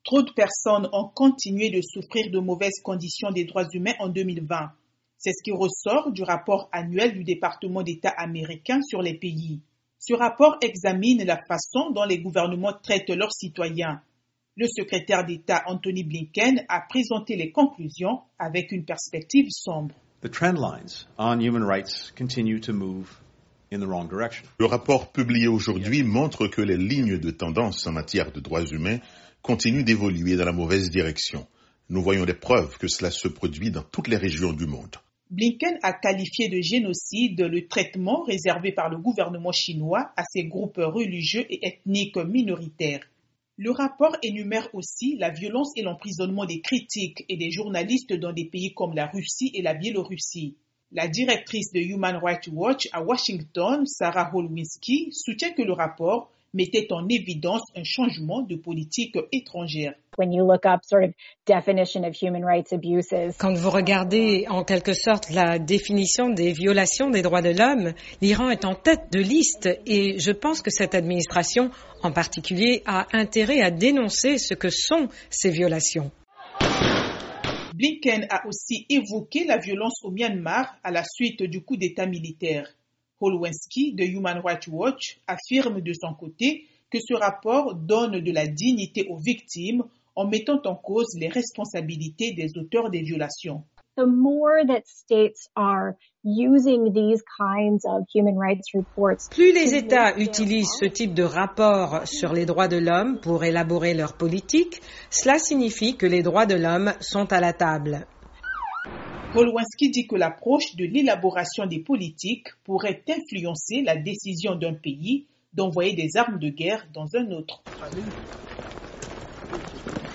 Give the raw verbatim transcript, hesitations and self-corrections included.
Trop de personnes ont continué de souffrir de mauvaises conditions des droits humains en deux mille vingt. C'est ce qui ressort du rapport annuel du département d'État américain sur les pays. Ce rapport examine la façon dont les gouvernements traitent leurs citoyens. Le secrétaire d'État Anthony Blinken a présenté les conclusions avec une perspective sombre. The trend lines on human rights continue to move in the wrong direction. Le rapport publié aujourd'hui montre que les lignes de tendance en matière de droits humains continuent d'évoluer dans la mauvaise direction. Nous voyons des preuves que cela se produit dans toutes les régions du monde. Blinken a qualifié de génocide le traitement réservé par le gouvernement chinois à ces groupes religieux et ethniques minoritaires. Le rapport énumère aussi la violence et l'emprisonnement des critiques et des journalistes dans des pays comme la Russie et la Biélorussie. La directrice de Human Rights Watch à Washington, Sarah Holwinski, soutient que le rapport mettait en évidence un changement de politique étrangère. When you look up sort of definition of human rights abuses. Quand vous regardez en quelque sorte la définition des violations des droits de l'homme, l'Iran est en tête de liste et je pense que cette administration en particulier a intérêt à dénoncer ce que sont ces violations. Blinken a aussi évoqué la violence au Myanmar à la suite du coup d'État militaire. Holwinski de Human Rights Watch affirme de son côté que ce rapport donne de la dignité aux victimes en mettant en cause les responsabilités des auteurs des violations. The more that states are using these kinds of human rights reports. Plus les États utilisent ce type de rapport sur les droits de l'homme pour élaborer leur politique, cela signifie que les droits de l'homme sont à la table. Holwinski dit que l'approche de l'élaboration des politiques pourrait influencer la décision d'un pays d'envoyer des armes de guerre dans un autre.